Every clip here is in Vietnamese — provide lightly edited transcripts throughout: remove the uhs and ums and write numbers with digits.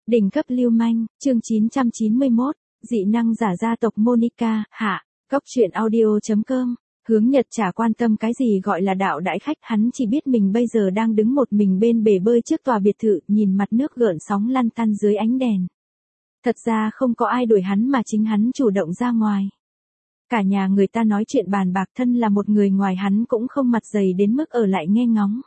Đỉnh cấp lưu manh, chương 991, dị năng giả gia tộc Monica, hạ, Cóc truyện audio.com. Hướng Nhật chả quan tâm cái gì gọi là đạo đãi khách, hắn chỉ biết mình bây giờ đang đứng một mình bên bể bơi trước tòa biệt thự, nhìn mặt nước gợn sóng lăn tăn dưới ánh đèn. Thật ra không có ai đuổi hắn mà chính hắn chủ động ra ngoài. Cả nhà người ta nói chuyện bàn bạc, thân là một người ngoài hắn cũng không mặt dày đến mức ở lại nghe ngóng.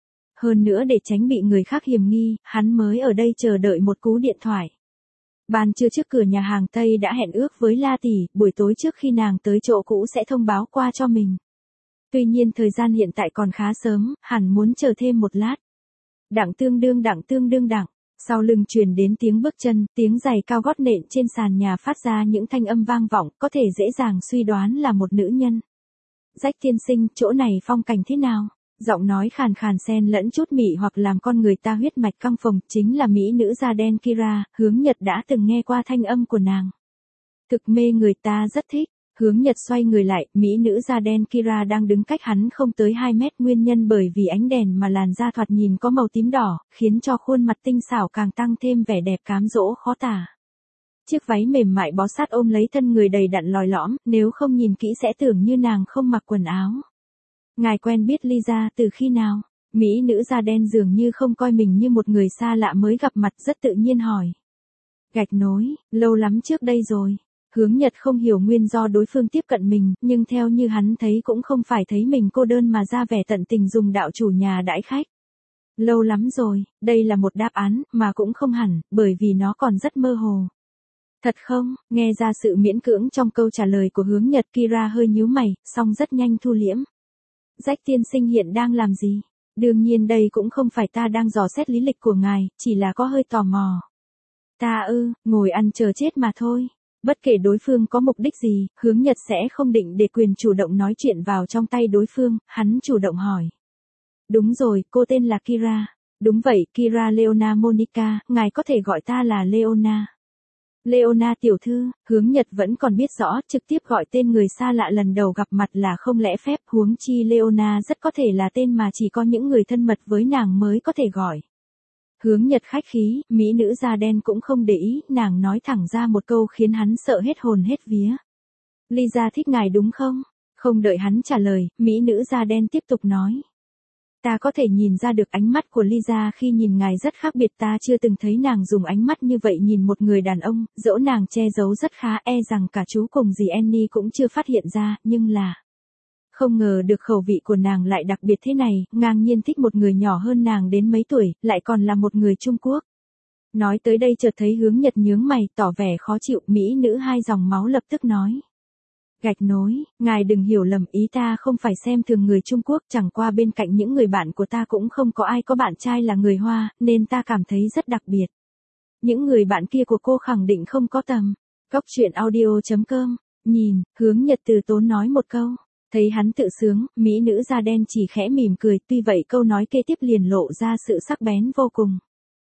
Hơn nữa để tránh bị người khác hiềm nghi, hắn mới ở đây chờ đợi một cú điện thoại. Ban trưa trước cửa nhà hàng Tây đã hẹn ước với La Tỷ, buổi tối trước khi nàng tới chỗ cũ sẽ thông báo qua cho mình. Tuy nhiên thời gian hiện tại còn khá sớm, hẳn muốn chờ thêm một lát. Đặng tương đương. Sau lưng truyền đến tiếng bước chân, tiếng giày cao gót nện trên sàn nhà phát ra những thanh âm vang vọng, có thể dễ dàng suy đoán là một nữ nhân. Rách tiên sinh, chỗ này phong cảnh thế nào? Giọng nói khàn khàn xen lẫn chút mị hoặc làm con người ta huyết mạch căng phồng, chính là mỹ nữ da đen Kira, Hướng Nhật đã từng nghe qua thanh âm của nàng. Thực mê người ta rất thích. Hướng Nhật xoay người lại, mỹ nữ da đen Kira đang đứng cách hắn không tới 2 mét, nguyên nhân bởi vì ánh đèn mà làn da thoạt nhìn có màu tím đỏ, khiến cho khuôn mặt tinh xảo càng tăng thêm vẻ đẹp cám dỗ khó tả. Chiếc váy mềm mại bó sát ôm lấy thân người đầy đặn lòi lõm, nếu không nhìn kỹ sẽ tưởng như nàng không mặc quần áo. Ngài quen biết Lisa từ khi nào? Mỹ nữ da đen dường như không coi mình như một người xa lạ mới gặp mặt, rất tự nhiên hỏi. Gạch nối, lâu lắm trước đây rồi. Hướng Nhật không hiểu nguyên do đối phương tiếp cận mình, nhưng theo như hắn thấy cũng không phải thấy mình cô đơn mà ra vẻ tận tình dùng đạo chủ nhà đãi khách. Lâu lắm rồi, đây là một đáp án, mà cũng không hẳn, bởi vì nó còn rất mơ hồ. Thật không? Nghe ra sự miễn cưỡng trong câu trả lời của Hướng Nhật, Kira hơi nhíu mày, song rất nhanh thu liễm. Rách tiên sinh hiện đang làm gì? Đương nhiên đây cũng không phải ta đang dò xét lý lịch của ngài, chỉ là có hơi tò mò. Ta ngồi ăn chờ chết mà thôi. Bất kể đối phương có mục đích gì, Hướng Nhật sẽ không định để quyền chủ động nói chuyện vào trong tay đối phương, hắn chủ động hỏi. Đúng rồi, cô tên là Kira. Đúng vậy, Kira Leona Monica, ngài có thể gọi ta là Leona. Leona tiểu thư, Hướng Nhật vẫn còn biết rõ, trực tiếp gọi tên người xa lạ lần đầu gặp mặt là không lẽ phép, huống chi Leona rất có thể là tên mà chỉ có những người thân mật với nàng mới có thể gọi. Hướng Nhật khách khí, mỹ nữ da đen cũng không để ý, nàng nói thẳng ra một câu khiến hắn sợ hết hồn hết vía. Lisa thích ngài đúng không? Không đợi hắn trả lời, mỹ nữ da đen tiếp tục nói. Ta có thể nhìn ra được ánh mắt của Lisa khi nhìn ngài rất khác biệt, ta chưa từng thấy nàng dùng ánh mắt như vậy nhìn một người đàn ông, dẫu nàng che giấu rất khá, e rằng cả chú cùng dì Annie cũng chưa phát hiện ra, nhưng là... Không ngờ được khẩu vị của nàng lại đặc biệt thế này, ngang nhiên thích một người nhỏ hơn nàng đến mấy tuổi, lại còn là một người Trung Quốc. Nói tới đây chợt thấy Hướng Nhật nhướng mày, tỏ vẻ khó chịu, mỹ nữ hai dòng máu lập tức nói. Gạch nối, ngài đừng hiểu lầm, ý ta không phải xem thường người Trung Quốc, chẳng qua bên cạnh những người bạn của ta cũng không có ai có bạn trai là người Hoa, nên ta cảm thấy rất đặc biệt. Những người bạn kia của cô khẳng định không có tầm. Cóc truyện audio.com, nhìn, Hướng Nhật từ tốn nói một câu. Thấy hắn tự sướng, mỹ nữ da đen chỉ khẽ mỉm cười, tuy vậy câu nói kế tiếp liền lộ ra sự sắc bén vô cùng.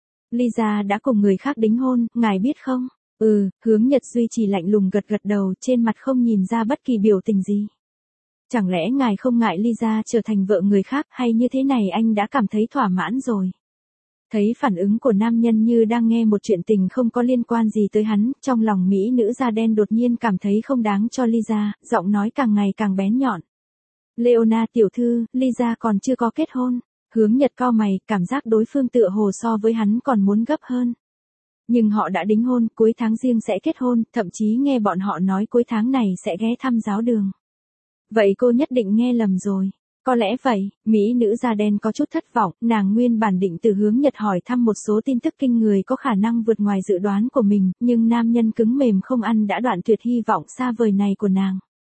Lisa đã cùng người khác đính hôn, ngài biết không? Hướng Nhật duy trì lạnh lùng gật gật đầu, trên mặt không nhìn ra bất kỳ biểu tình gì. Chẳng lẽ ngài không ngại Lisa trở thành vợ người khác, hay như thế này anh đã cảm thấy thỏa mãn rồi? Thấy phản ứng của nam nhân như đang nghe một chuyện tình không có liên quan gì tới hắn, trong lòng mỹ nữ da đen đột nhiên cảm thấy không đáng cho Lisa, giọng nói càng ngày càng bén nhọn. Leona tiểu thư, Lisa còn chưa có kết hôn. Hướng Nhật cau mày, cảm giác đối phương tựa hồ so với hắn còn muốn gấp hơn. Nhưng họ đã đính hôn, cuối tháng riêng sẽ kết hôn, thậm chí nghe bọn họ nói cuối tháng này sẽ ghé thăm giáo đường. Vậy cô nhất định nghe lầm rồi. Có lẽ vậy, mỹ nữ da đen có chút thất vọng, nàng nguyên bản định từ Hướng Nhật hỏi thăm một số tin tức kinh người có khả năng vượt ngoài dự đoán của mình, nhưng nam nhân cứng mềm không ăn đã đoạn tuyệt hy vọng xa vời này của nàng.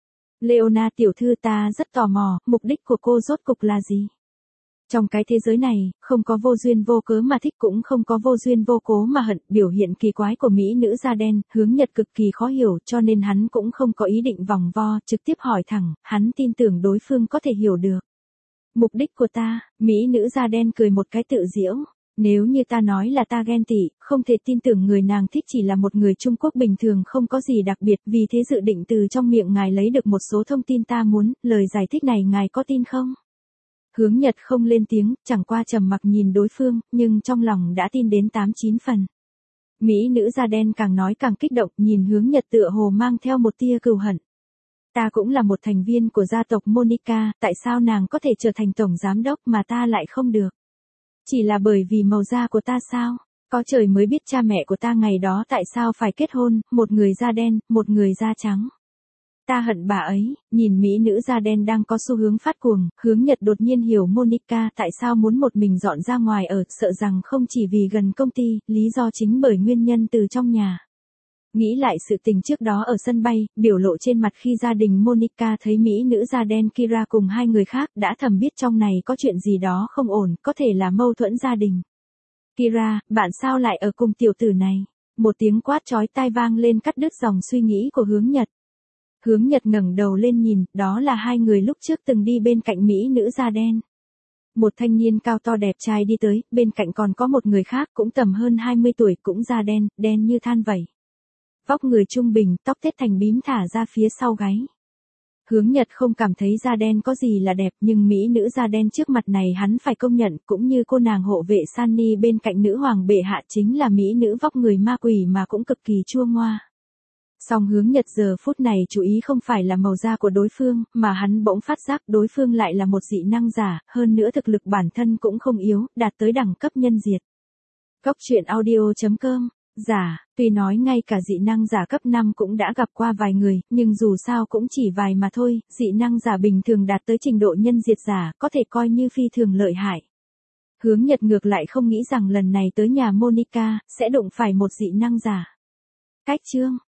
Leona tiểu thư, ta rất tò mò, mục đích của cô rốt cục là gì? Trong cái thế giới này, không có vô duyên vô cớ mà thích, cũng không có vô duyên vô cố mà hận, biểu hiện kỳ quái của mỹ nữ da đen, Hướng Nhật cực kỳ khó hiểu, cho nên hắn cũng không có ý định vòng vo, trực tiếp hỏi thẳng, hắn tin tưởng đối phương có thể hiểu được. Mục đích của ta, mỹ nữ da đen cười một cái tự giễu. Nếu như ta nói là ta ghen tị, không thể tin tưởng người nàng thích chỉ là một người Trung Quốc bình thường không có gì đặc biệt, vì thế dự định từ trong miệng ngài lấy được một số thông tin ta muốn, lời giải thích này ngài có tin không? Hướng Nhật không lên tiếng, chẳng qua trầm mặc nhìn đối phương, nhưng trong lòng đã tin đến 8-9 phần. Mỹ nữ da đen càng nói càng kích động, nhìn Hướng Nhật tựa hồ mang theo một tia cừu hận. Ta cũng là một thành viên của gia tộc Monica, tại sao nàng có thể trở thành tổng giám đốc mà ta lại không được? Chỉ là bởi vì màu da của ta sao? Có trời mới biết cha mẹ của ta ngày đó tại sao phải kết hôn, một người da đen, một người da trắng. Ta hận bà ấy. Nhìn mỹ nữ da đen đang có xu hướng phát cuồng, Hướng Nhật đột nhiên hiểu Monica tại sao muốn một mình dọn ra ngoài ở, sợ rằng không chỉ vì gần công ty, lý do chính bởi nguyên nhân từ trong nhà. Nghĩ lại sự tình trước đó ở sân bay, biểu lộ trên mặt khi gia đình Monica thấy mỹ nữ da đen Kira cùng hai người khác đã thầm biết trong này có chuyện gì đó không ổn, có thể là mâu thuẫn gia đình. Kira, bạn sao lại ở cùng tiểu tử này? Một tiếng quát chói tai vang lên cắt đứt dòng suy nghĩ của Hướng Nhật. Hướng Nhật ngẩng đầu lên nhìn, đó là hai người lúc trước từng đi bên cạnh mỹ nữ da đen. Một thanh niên cao to đẹp trai đi tới, bên cạnh còn có một người khác cũng tầm hơn 20 tuổi, cũng da đen, đen như than vẩy. Vóc người trung bình, tóc tết thành bím thả ra phía sau gáy. Hướng Nhật không cảm thấy da đen có gì là đẹp, nhưng mỹ nữ da đen trước mặt này hắn phải công nhận, cũng như cô nàng hộ vệ Sunny bên cạnh nữ hoàng bệ hạ chính là mỹ nữ vóc người ma quỷ mà cũng cực kỳ chua ngoa. Song Hướng Nhật giờ phút này chú ý không phải là màu da của đối phương, mà hắn bỗng phát giác đối phương lại là một dị năng giả, hơn nữa thực lực bản thân cũng không yếu, đạt tới đẳng cấp nhân diệt. Cốc truyện audio.com. Giả, tuy nói ngay cả dị năng giả cấp 5 cũng đã gặp qua vài người, nhưng dù sao cũng chỉ vài mà thôi, dị năng giả bình thường đạt tới trình độ nhân diệt giả, có thể coi như phi thường lợi hại. Hướng Nhật ngược lại không nghĩ rằng lần này tới nhà Monica, sẽ đụng phải một dị năng giả. Cách chương.